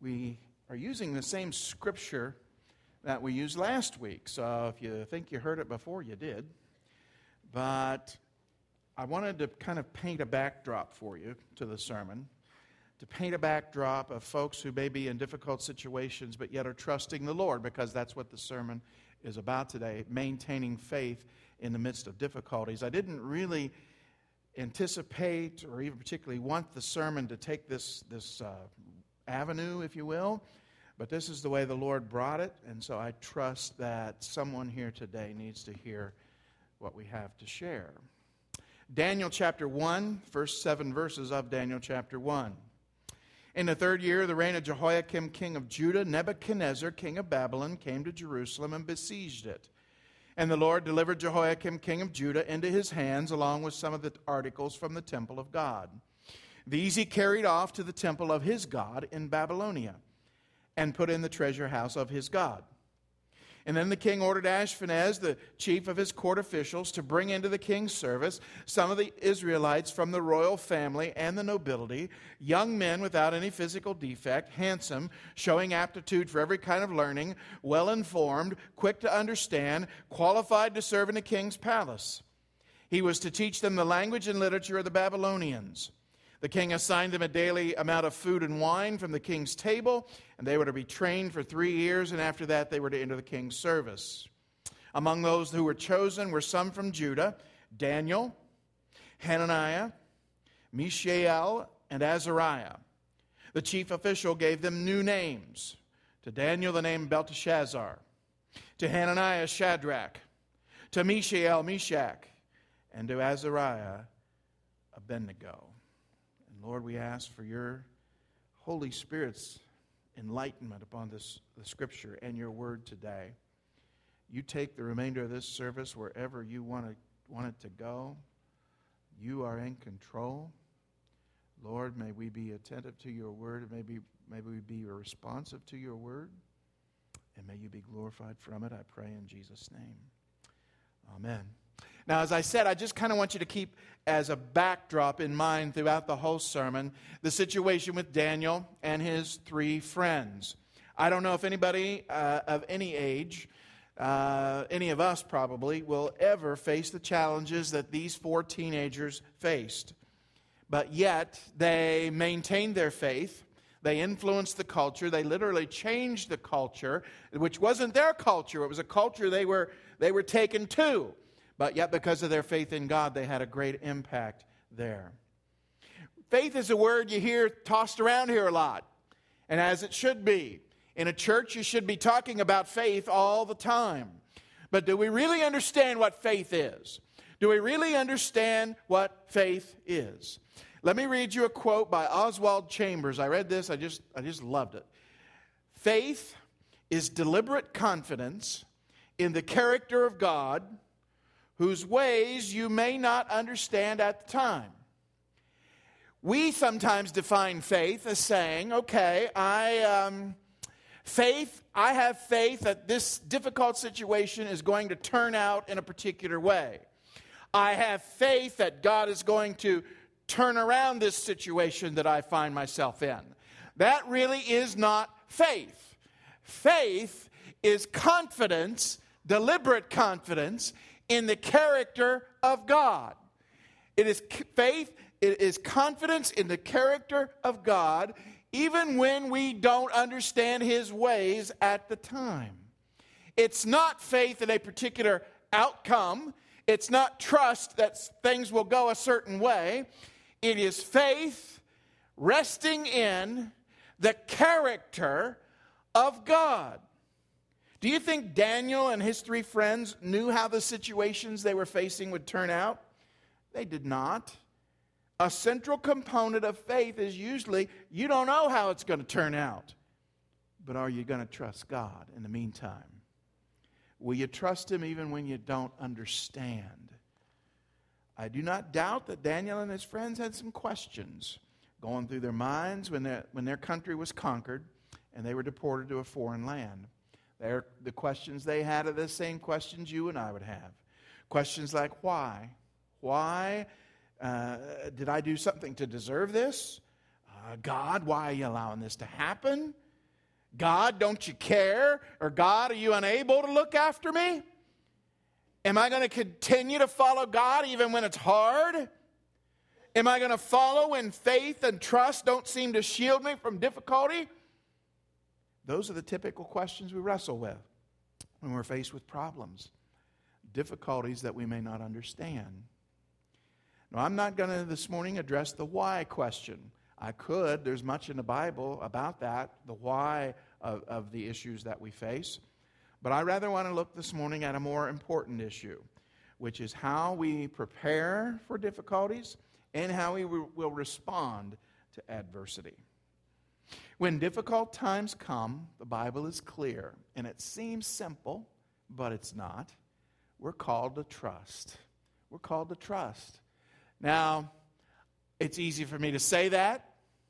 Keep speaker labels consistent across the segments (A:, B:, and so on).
A: we are using the same scripture that we used last week. So if you think you heard it before, you did. But I wanted to kind of paint a backdrop for you to the sermon, to paint a backdrop of folks who may be in difficult situations but yet are trusting the Lord, because that's what the sermon is about today, maintaining faith in the midst of difficulties. I didn't really anticipate or even particularly want the sermon to take this avenue, if you will, but this is the way the Lord brought it, and so I trust that someone here today needs to hear what we have to share. Daniel chapter 1, first 7 verses of Daniel chapter 1. In the 3rd year of the reign of Jehoiakim, king of Judah, Nebuchadnezzar, king of Babylon, came to Jerusalem and besieged it. And the Lord delivered Jehoiakim, king of Judah, into his hands, along with some of the articles from the temple of God. These he carried off to the temple of his God in Babylonia, and put in the treasure house of his God. And then the king ordered Ashpenaz, the chief of his court officials, to bring into the king's service some of the Israelites from the royal family and the nobility, young men without any physical defect, handsome, showing aptitude for every kind of learning, well-informed, quick to understand, qualified to serve in the king's palace. He was to teach them the language and literature of the Babylonians. The king assigned them a daily amount of food and wine from the king's table, and they were to be trained for 3 years, and after that they were to enter the king's service. Among those who were chosen were some from Judah: Daniel, Hananiah, Mishael, and Azariah. The chief official gave them new names. To Daniel the name Belteshazzar, to Hananiah Shadrach, to Mishael Meshach, and to Azariah Abednego. Lord, we ask for your Holy Spirit's enlightenment upon the Scripture and your word today. You take the remainder of this service wherever you want it to go. You are in control. Lord, may we be attentive to your word. May we be responsive to your word. And may you be glorified from it, I pray in Jesus' name. Amen. Now, as I said, I just kind of want you to keep as a backdrop in mind throughout the whole sermon the situation with Daniel and his 3 friends. I don't know if anybody of any age, any of us probably, will ever face the challenges that these 4 teenagers faced. But yet, they maintained their faith. They influenced the culture. They literally changed the culture, which wasn't their culture. It was a culture they were taken to. But yet, because of their faith in God, they had a great impact there. Faith is a word you hear tossed around here a lot, and as it should be. In a church, you should be talking about faith all the time. But do we really understand what faith is? Do we really understand what faith is? Let me read you a quote by Oswald Chambers. I read this, I just loved it. Faith is deliberate confidence in the character of God, whose ways you may not understand at the time. We sometimes define faith as saying, okay, I have faith that this difficult situation is going to turn out in a particular way. I have faith that God is going to turn around this situation that I find myself in. That really is not faith. Faith is confidence, deliberate confidence, in the character of God. It is faith, it is confidence in the character of God, even when we don't understand His ways at the time. It's not faith in a particular outcome. It's not trust that things will go a certain way. It is faith resting in the character of God. Do you think Daniel and his 3 friends knew how the situations they were facing would turn out? They did not. A central component of faith is usually you don't know how it's going to turn out. But are you going to trust God in the meantime? Will you trust Him even when you don't understand? I do not doubt that Daniel and his friends had some questions going through their minds when their country was conquered and they were deported to a foreign land. The questions they had are the same questions you and I would have. Questions like, why? Why did I do something to deserve this? God, why are you allowing this to happen? God, don't you care? Or God, are you unable to look after me? Am I going to continue to follow God even when it's hard? Am I going to follow when faith and trust don't seem to shield me from difficulty? Those are the typical questions we wrestle with when we're faced with problems, difficulties that we may not understand. Now, I'm not going to this morning address the why question. I could. There's much in the Bible about that, the why of the issues that we face. But I rather want to look this morning at a more important issue, which is how we prepare for difficulties and how we will respond to adversity. When difficult times come, the Bible is clear, and it seems simple, but it's not. We're called to trust. We're called to trust. Now, it's easy for me to say that.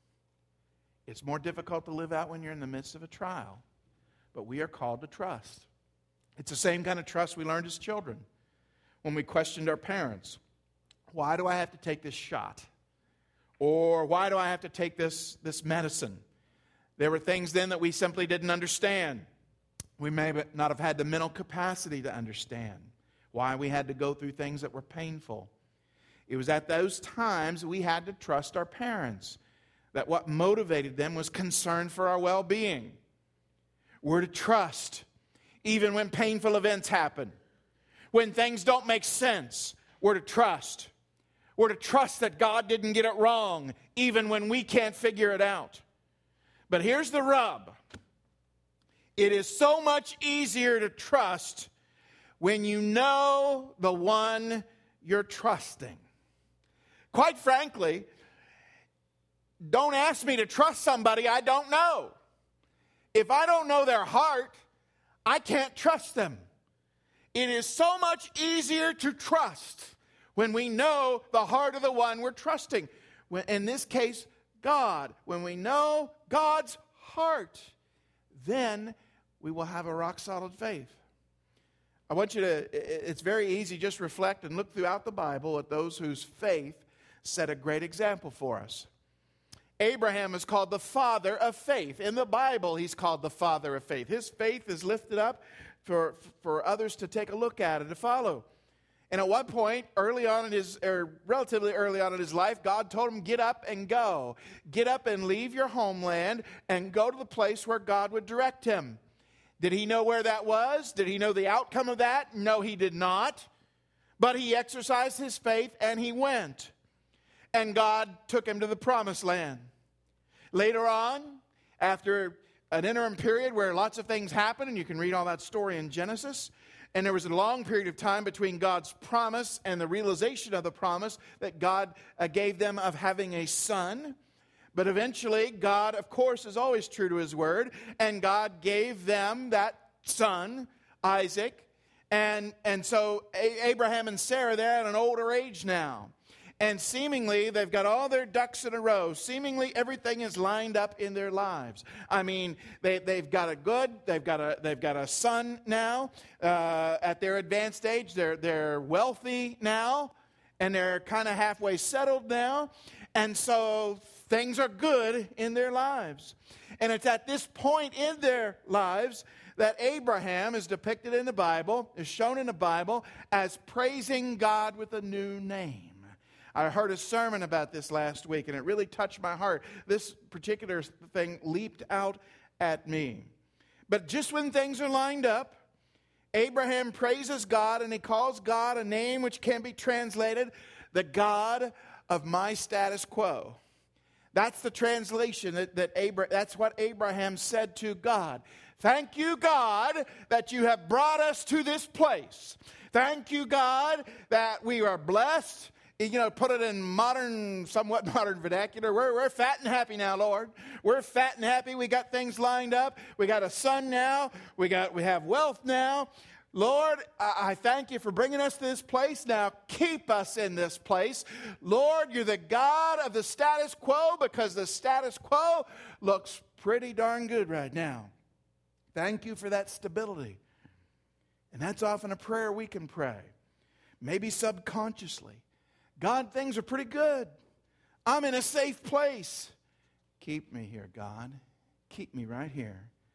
A: It's more difficult to live out when you're in the midst of a trial. But we are called to trust. It's the same kind of trust we learned as children when we questioned our parents. Why do I have to take this shot? Or why do I have to take this medicine? There were things then that we simply didn't understand. We may not have had the mental capacity to understand why we had to go through things that were painful. It was at those times we had to trust our parents, that what motivated them was concern for our well-being. We're to trust even when painful events happen. When things don't make sense, we're to trust. We're to trust that God didn't get it wrong, even when we can't figure it out. But here's the rub. It is so much easier to trust when you know the one you're trusting. Quite frankly, don't ask me to trust somebody I don't know. If I don't know their heart, I can't trust them. It is so much easier to trust when we know the heart of the one we're trusting. In this case, God. When we know God's heart, then we will have a rock-solid faith. I want you to, it's very easy, just reflect and look throughout the Bible at those whose faith set a great example for us. Abraham is called the father of faith. In the Bible, he's called the father of faith. His faith is lifted up for others to take a look at and to follow. And at one point, relatively early on in his life, God told him, get up and go. Get up and leave your homeland and go to the place where God would direct him. Did he know where that was? Did he know the outcome of that? No, he did not. But he exercised his faith and he went. And God took him to the promised land. Later on, after an interim period where lots of things happened, and you can read all that story in Genesis, and there was a long period of time between God's promise and the realization of the promise that God gave them of having a son. But eventually, God, of course, is always true to his word, and God gave them that son, Isaac. And so Abraham and Sarah, they're at an older age now. And seemingly, they've got all their ducks in a row. Seemingly, everything is lined up in their lives. I mean, they've got a son now at their advanced age. They're wealthy now, and they're kind of halfway settled now. And so things are good in their lives. And it's at this point in their lives that Abraham is depicted in the Bible, is shown in the Bible, as praising God with a new name. I heard a sermon about this last week, and it really touched my heart. This particular thing leaped out at me. But just when things are lined up, Abraham praises God, and he calls God a name which can be translated, the God of my status quo. That's the translation that's what Abraham said to God. Thank you, God, that you have brought us to this place. Thank you, God, that we are blessed. Put it in somewhat modern vernacular. We're fat and happy now, Lord. We're fat and happy. We got things lined up. We got a son now. We have wealth now. Lord, I thank you for bringing us to this place. Now keep us in this place. Lord, you're the God of the status quo, because the status quo looks pretty darn good right now. Thank you for that stability. And that's often a prayer we can pray, maybe subconsciously. God, things are pretty good. I'm in a safe place. Keep me here, God. Keep me right here.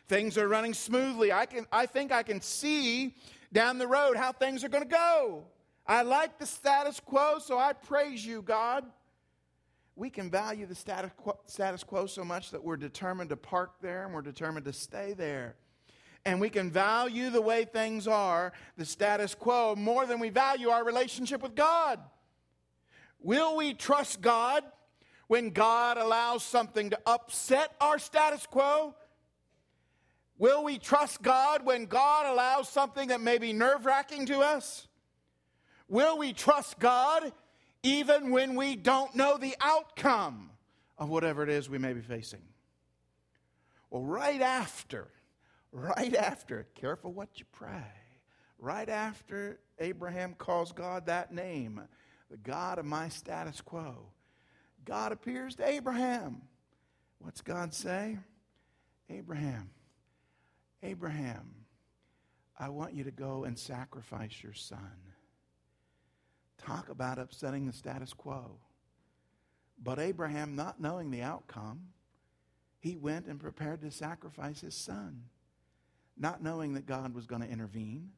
A: Things are running smoothly. I think I can see down the road how things are going to go. I like the status quo, so I praise you, God. We can value the status quo so much that we're determined to park there and we're determined to stay there. And we can value the way things are, the status quo, more than we value our relationship with God. Will we trust God when God allows something to upset our status quo? Will we trust God when God allows something that may be nerve-wracking to us? Will we trust God even when we don't know the outcome of whatever it is we may be facing? Well, right after, careful what you pray, right after Abraham calls God that name, the God of my status quo, God appears to Abraham. What's God say? Abraham, I want you to go and sacrifice your son. Talk about upsetting the status quo. But Abraham, not knowing the outcome, he went and prepared to sacrifice his son, not knowing that God was going to intervene.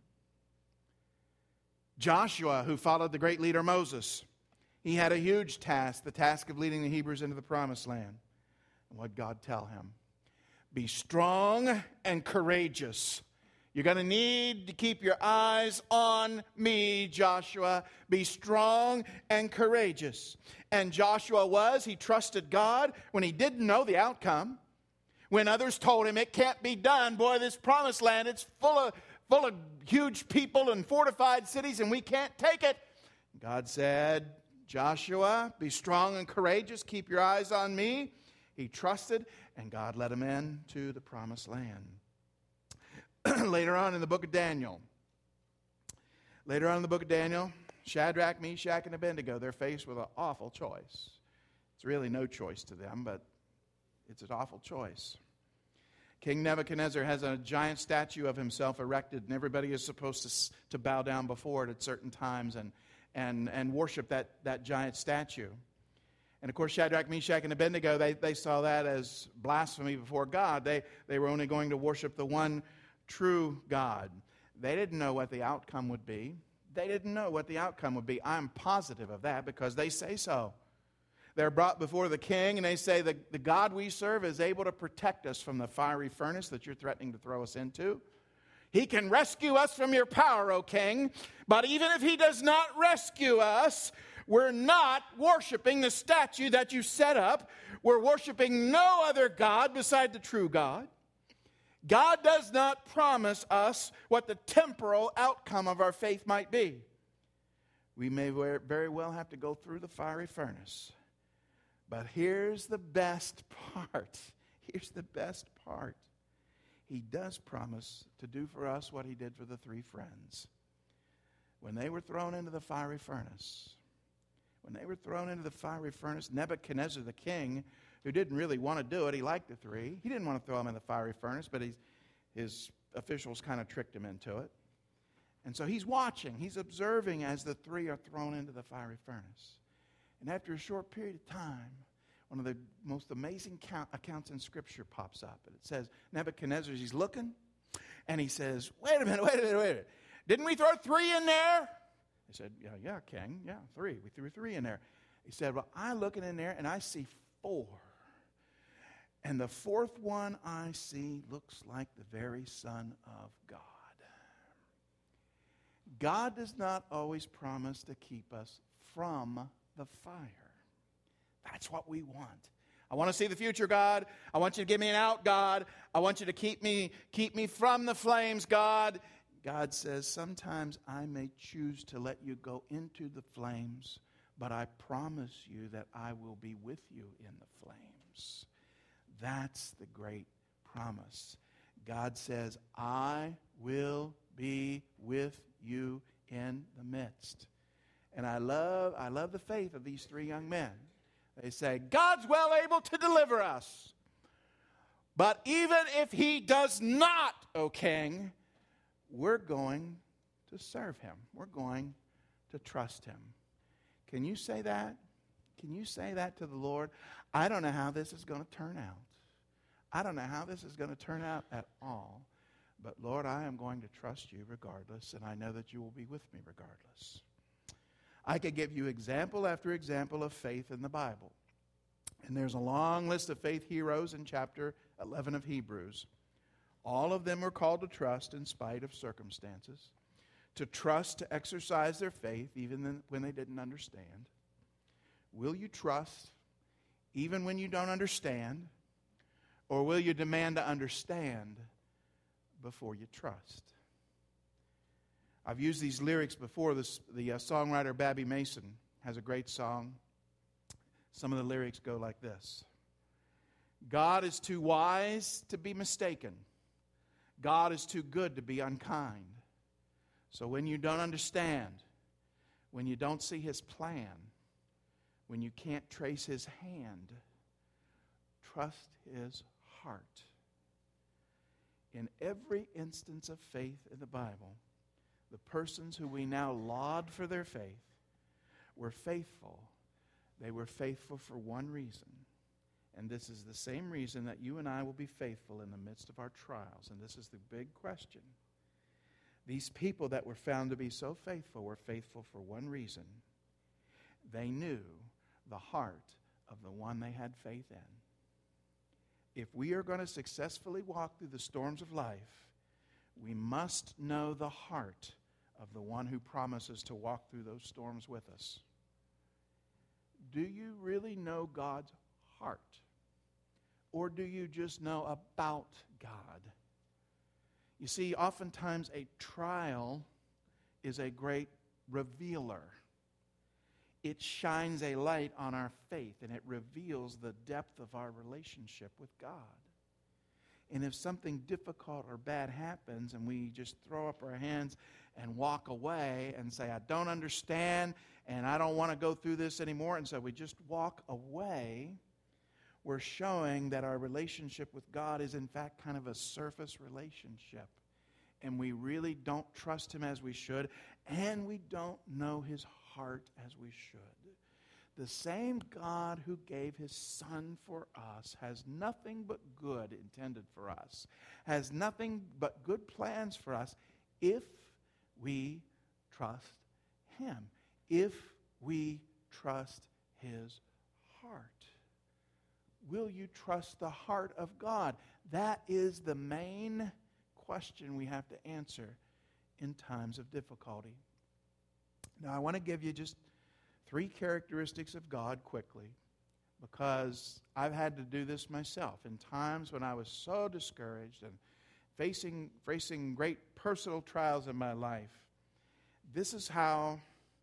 A: Joshua, who followed the great leader Moses, he had a huge task, the task of leading the Hebrews into the promised land. And what did God tell him? Be strong and courageous. You're going to need to keep your eyes on me, Joshua. Be strong and courageous. And Joshua he trusted God when he didn't know the outcome. When others told him it can't be done, boy, this promised land, it's full of huge people and fortified cities, and we can't take it. God said, Joshua, be strong and courageous. Keep your eyes on me. He trusted, and God led him into the promised land. Later on in the book of Daniel, Shadrach, Meshach, and Abednego, they're faced with an awful choice. It's really no choice to them, but it's an awful choice. King Nebuchadnezzar has a giant statue of himself erected, and everybody is supposed to bow down before it at certain times and worship that giant statue. And of course, Shadrach, Meshach, and Abednego, they saw that as blasphemy before God. They were only going to worship the one true God. They didn't know what the outcome would be. I'm positive of that because they say so. They're brought before the king and they say, the God we serve is able to protect us from the fiery furnace that you're threatening to throw us into. He can rescue us from your power, O king. But even if he does not rescue us, we're not worshiping the statue that you set up. We're worshiping no other God beside the true God. God does not promise us what the temporal outcome of our faith might be. We may very well have to go through the fiery furnace. But here's the best part. He does promise to do for us what he did for the three friends. When they were thrown into the fiery furnace, Nebuchadnezzar the king, who didn't really want to do it, he liked the three. He didn't want to throw them in the fiery furnace, but his officials kind of tricked him into it. And so he's watching, he's observing as the three are thrown into the fiery furnace. And after a short period of time, one of the most amazing accounts in Scripture pops up. And it says, Nebuchadnezzar, he's looking, and he says, wait a minute. Didn't we throw three in there? He said, yeah, king, yeah, three. We threw three in there. He said, well, I'm looking in there, and I see four. And the fourth one I see looks like the very Son of God. God does not always promise to keep us from the fire. That's what we want. I want to see the future, God. I want you to give me an out, God. I want you to keep me from the flames, God. God says, sometimes I may choose to let you go into the flames, but I promise you that I will be with you in the flames. That's the great promise. God says, I will be with you in the midst. And I love the faith of these three young men. They say, God's well able to deliver us. But even if he does not, O king, we're going to serve him. We're going to trust him. Can you say that? Can you say that to the Lord? I don't know how this is going to turn out. I don't know how this is going to turn out at all, but Lord, I am going to trust you regardless, and I know that you will be with me regardless. I could give you example after example of faith in the Bible. And there's a long list of faith heroes in chapter 11 of Hebrews. All of them were called to trust in spite of circumstances, to trust to exercise their faith even when they didn't understand. Will you trust even when you don't understand? Or will you demand to understand before you trust? I've used these lyrics before. The songwriter Babby Mason has a great song. Some of the lyrics go like this. God is too wise to be mistaken. God is too good to be unkind. So when you don't understand, when you don't see His plan, when you can't trace His hand, trust His heart. In every instance of faith in the Bible, the persons who we now laud for their faith were faithful. They were faithful for one reason. And this is the same reason that you and I will be faithful in the midst of our trials. And this is the big question. These people that were found to be so faithful were faithful for one reason. They knew the heart of the one they had faith in. If we are going to successfully walk through the storms of life, we must know the heart of the one who promises to walk through those storms with us. Do you really know God's heart? Or do you just know about God? You see, oftentimes a trial is a great revealer. It shines a light on our faith, and it reveals the depth of our relationship with God. And if something difficult or bad happens and we just throw up our hands and walk away and say, I don't understand and I don't want to go through this anymore, and so we just walk away, we're showing that our relationship with God is in fact kind of a surface relationship. And we really don't trust Him as we should, and we don't know His heart as we should. The same God who gave His Son for us has nothing but good intended for us, has nothing but good plans for us if we trust Him, if we trust His heart. Will you trust the heart of God? That is the main question we have to answer in times of difficulty. Now, I want to give you just 3 characteristics of God quickly, because I've had to do this myself in times when I was so discouraged and facing great personal trials in my life. This is how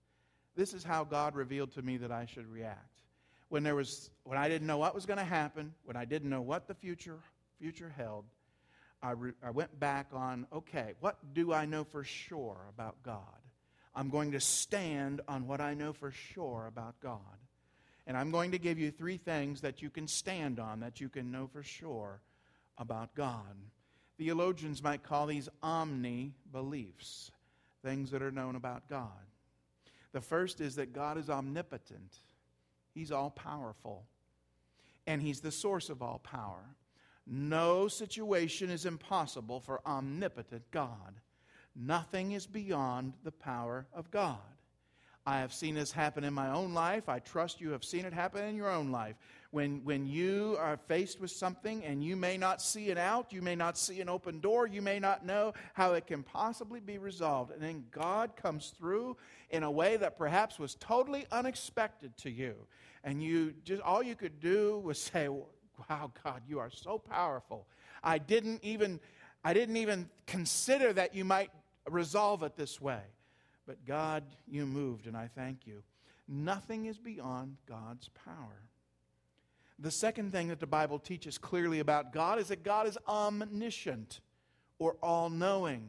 A: God revealed to me that I should react. When I didn't know what was going to happen, when I didn't know what the future held, I went back on, okay, what do I know for sure about God? I'm going to stand on what I know for sure about God. And I'm going to give you 3 things that you can stand on, that you can know for sure about God. Theologians might call these omni-beliefs, things that are known about God. The first is that God is omnipotent. He's all-powerful. And He's the source of all power. No situation is impossible for omnipotent God. Nothing is beyond the power of God. I have seen this happen in my own life. I trust you have seen it happen in your own life. When you are faced with something and you may not see it out, you may not see an open door, you may not know how it can possibly be resolved. And then God comes through in a way that perhaps was totally unexpected to you. And all you could do was say, wow, God, you are so powerful. I didn't even consider that you might resolve it this way. But God, you moved, and I thank you. Nothing is beyond God's power. The second thing that the Bible teaches clearly about God is that God is omniscient, or all-knowing.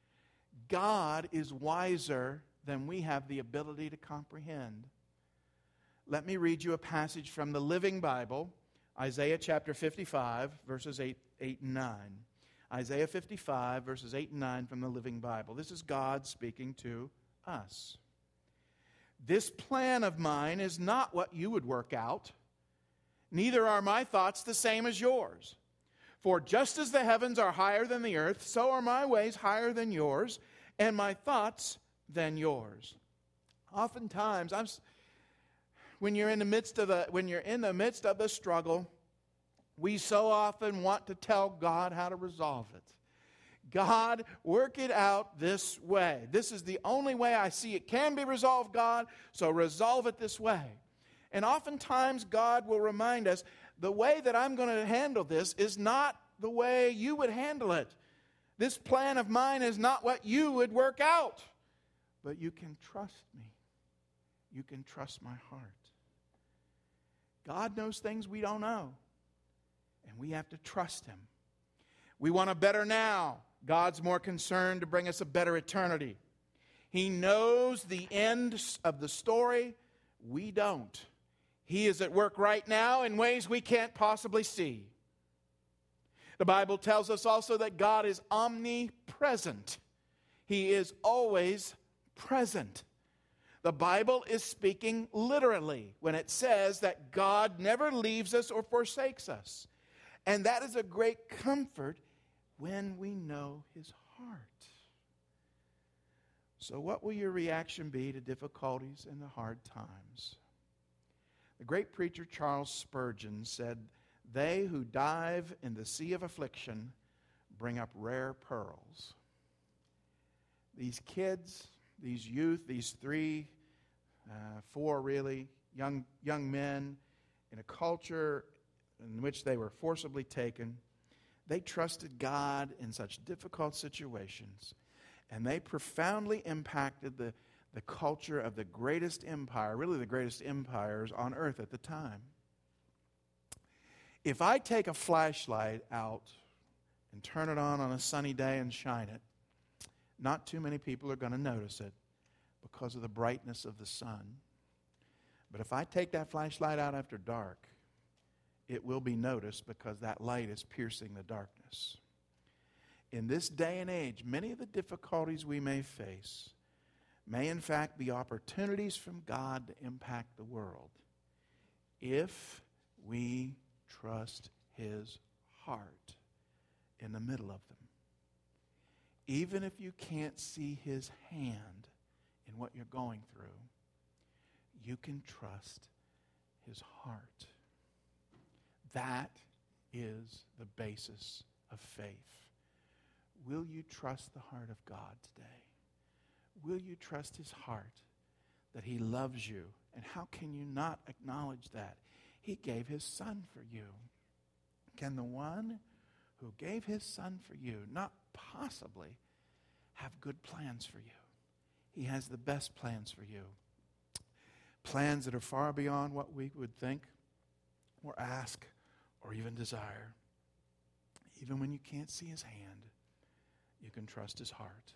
A: God is wiser than we have the ability to comprehend. Let me read you a passage from the Living Bible, Isaiah chapter 55, verses 8 and 9. Isaiah 55, verses 8 and 9 from the Living Bible. This is God speaking to us. This plan of mine is not what you would work out. Neither are my thoughts the same as yours. For just as the heavens are higher than the earth, so are my ways higher than yours, and my thoughts than yours. Oftentimes, when you're in the midst of the struggle, we so often want to tell God how to resolve it. God, work it out this way. This is the only way I see it can be resolved, God, so resolve it this way. And oftentimes God will remind us, the way that I'm going to handle this is not the way you would handle it. This plan of mine is not what you would work out. But you can trust me. You can trust my heart. God knows things we don't know. And we have to trust Him. We want a better now. God's more concerned to bring us a better eternity. He knows the end of the story. We don't. He is at work right now in ways we can't possibly see. The Bible tells us also that God is omnipresent. He is always present. The Bible is speaking literally when it says that God never leaves us or forsakes us. And that is a great comfort when we know His heart. So what will your reaction be to difficulties and the hard times? The great preacher Charles Spurgeon said, "They who dive in the sea of affliction bring up rare pearls." These kids, these youth, these four really, young men in a culture in which they were forcibly taken, they trusted God in such difficult situations, and they profoundly impacted the culture of the greatest empire, really the greatest empires on earth at the time. If I take a flashlight out and turn it on a sunny day and shine it, not too many people are going to notice it because of the brightness of the sun. But if I take that flashlight out after dark, it will be noticed because that light is piercing the darkness. In this day and age, many of the difficulties we may face may in fact be opportunities from God to impact the world if we trust His heart in the middle of them. Even if you can't see His hand in what you're going through, you can trust His heart. That is the basis of faith. Will you trust the heart of God today? Will you trust His heart that He loves you? And how can you not acknowledge that? He gave His Son for you. Can the one who gave His Son for you not possibly have good plans for you? He has the best plans for you. Plans that are far beyond what we would think or ask or even desire. Even when you can't see His hand, you can trust His heart.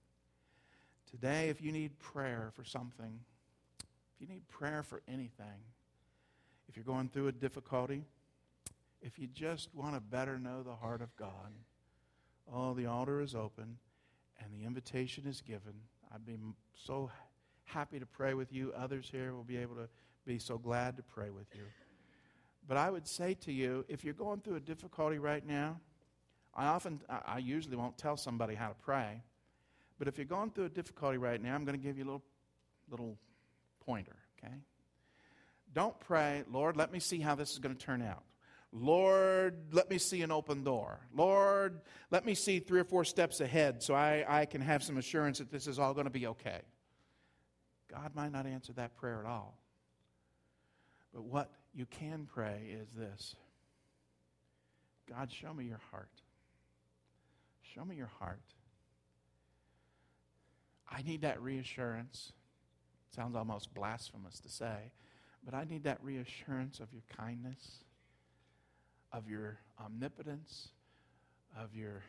A: Today, if you need prayer for something, if you need prayer for anything, if you're going through a difficulty, if you just want to better know the heart of God, the altar is open and the invitation is given. I'd be so happy to pray with you. Others here will be able to be so glad to pray with you. But I would say to you, if you're going through a difficulty right now, I usually won't tell somebody how to pray, but if you're going through a difficulty right now, I'm going to give you a little pointer, okay? Don't pray, "Lord, let me see how this is going to turn out. Lord, let me see an open door. Lord, let me see 3 or 4 steps ahead so I can have some assurance that this is all going to be okay." God might not answer that prayer at all. But what you can pray is this: God, show me your heart. Show me your heart. I need that reassurance. Sounds almost blasphemous to say, but I need that reassurance of your kindness, of your omnipotence, of your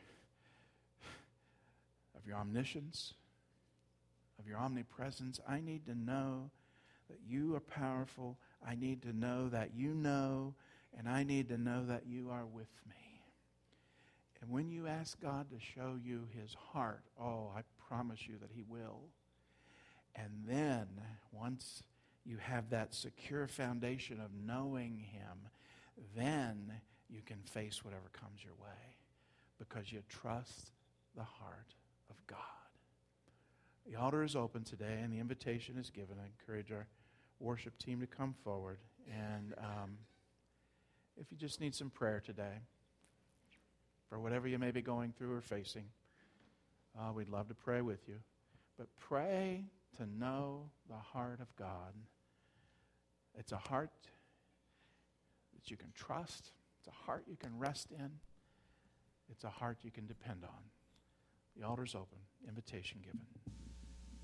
A: omniscience, of your omnipresence. I need to know that you are powerful. I need to know that you know, and I need to know that you are with me. And when you ask God to show you His heart, I promise you that He will. And then, once you have that secure foundation of knowing Him, then you can face whatever comes your way because you trust the heart of God. The altar is open today, and the invitation is given. I encourage our worship team to come forward. And if you just need some prayer today, for whatever you may be going through or facing, we'd love to pray with you. But pray to know the heart of God. It's a heart that you can trust. It's a heart you can rest in. It's a heart you can depend on. The altar's open. Invitation given.